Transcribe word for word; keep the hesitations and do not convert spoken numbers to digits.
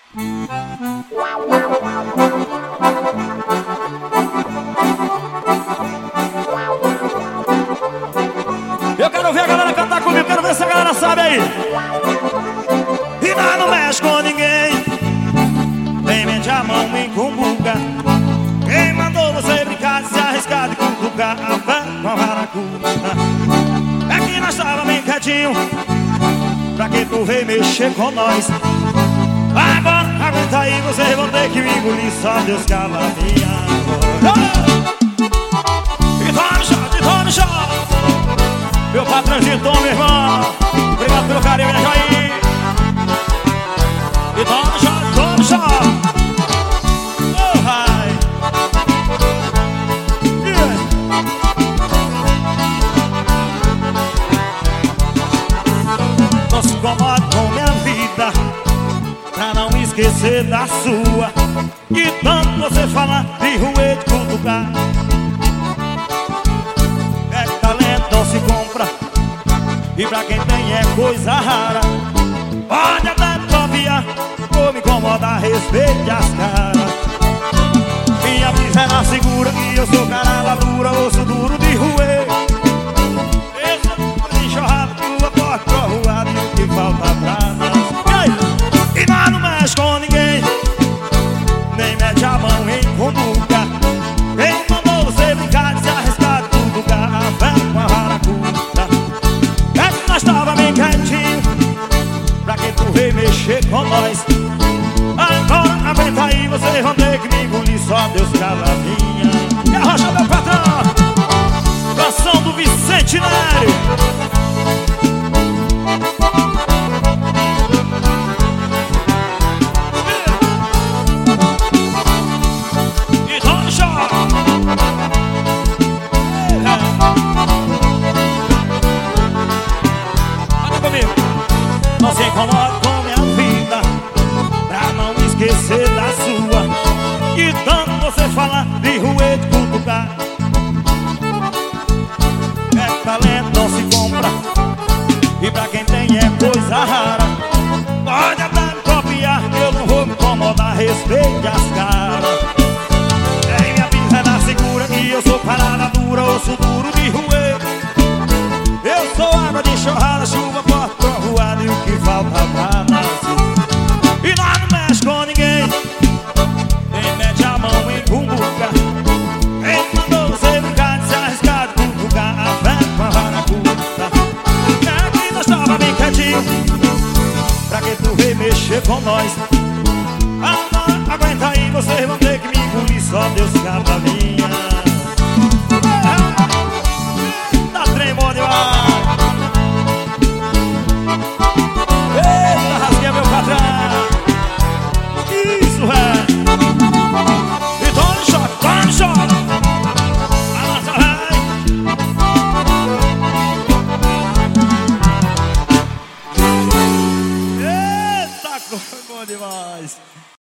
Eu quero ver a galera cantar comigo, quero ver se a galera sabe aí. E nós não mexe com ninguém, nem mete a mão em cumbuca. Quem mandou você brincar de se arriscar de cutucar a pé com a varacuda? É que nós tava bem quietinho, pra que tu veio mexer com nós? Agora aguenta aí, vocês vão ter que me engolir, só Deus cala a minha voz. E toma shot, e toma shot, meu patrãozinho, toma, meu irmão. Obrigado pelo carinho, minha Jair. E toma shot, toma shot. Oh, hi. Yeah. Não se incomoda com minha vida, pra não esquecer da sua. E tanto você fala de ruê de cutucar. É que talento não se compra, e pra quem tem é coisa rara. Pode até copiar, ou me incomodar, respeite as caras. Minha brisa é na segura, e eu sou cara da dura, osso duro de ruê. Esse é de enxurrada, tua porta prorroada, e o que falta pra nós. E nós não mexe com ninguém, nem mete a mão em cumbuca. Quem mandou você brincar de se arriscar de cutucar a fé com a varacuda? É que nós tava bem quietinho, pra que tu veio mexer com nós? Agora aguenta aí, vocês vão ter que me engolir, só Deus cala a minha. E arrocha meu patrão, canção do Vicente Nery. Não se incomoda com minha vida, pra não esquecer da sua. E tanto você fala de ruê de cutucar. É talento, não se compra, e pra quem tem é coisa rara. Pode até copiar, eu não vou me incomodar, respeite as caras. É, minha vida é na segura, e eu sou parada dura, osso duro de ruê. Eu sou água de enxurrada, chuva forte prorroada, e o que falta pra nascer? E nós não mexe com ninguém, nem mete a mão em cumbuca. Quem mandou você brincar de se arriscar de cutucar a fé com a varacuda? É que nós tava bem quietinho, pra que tu veio mexer com nós? Agora aguenta aí, vocês vão ter que me engolir, só Deus cala a minha.